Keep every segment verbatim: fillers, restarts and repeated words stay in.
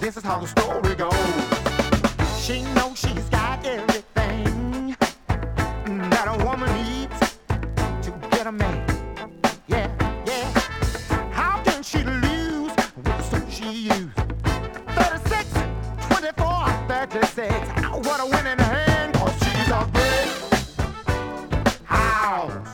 this is how the story goes. She knows she's got everything that a woman needs to get a man. Yeah, yeah. How can she lose with the suit she used? thirty-six, twenty-four, thirty-six. What a winning hand, cause she's a big house.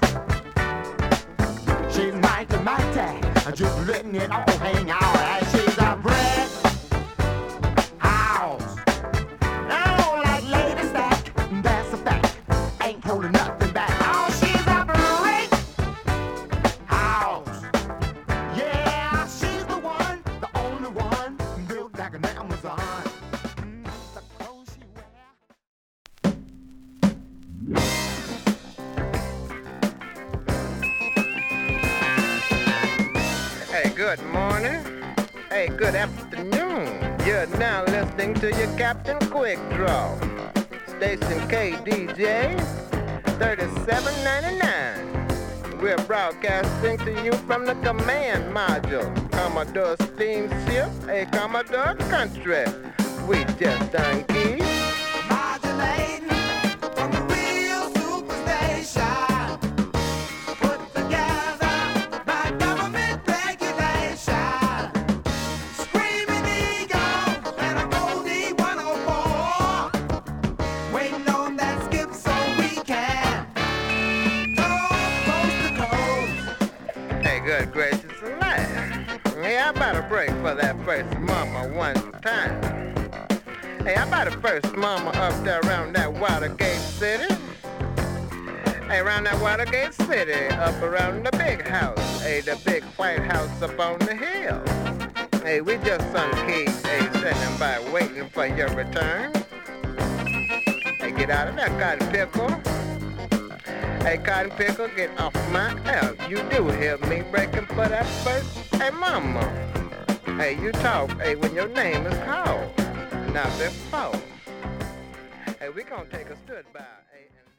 She's mighty, mighty, just letting it all hang out. And she's a brick house. I don't like ladies that, that's a fact, ain't holding nothing back. Oh, she's a brick house. Yeah, she's the one, the only one, built like an Amazon. Mm, the clothes she wears. Hey, good morning. Hey, good afternoon. You're now listening to your Captain Quick Draw. Station K D J thirty-seven ninety-nine. We're broadcasting to you from the command module. Commodore Steamship, a Commodore Country. We just done key. Modulating from the real superstation, put together by government regulation. Screaming eagle and a Goldie one oh four, waiting on that skip so we can go coast to coast. Hey, good gracious alive. Hey, I about to break for that first mama one time. Hey, I about the first mama up there around that Watergate City. Hey, around that Watergate City, up around the big house. Hey, the big white house up on the hill. Hey, we just some kids, hey, sitting by waiting for your return. Hey, get out of that cotton pickle. Hey, cotton pickle, get off my ass. You do hear me breaking for that first, hey, mama. Hey, you talk, hey, when your name is called. Not before. Hey, we gonna take a stood by, hey, and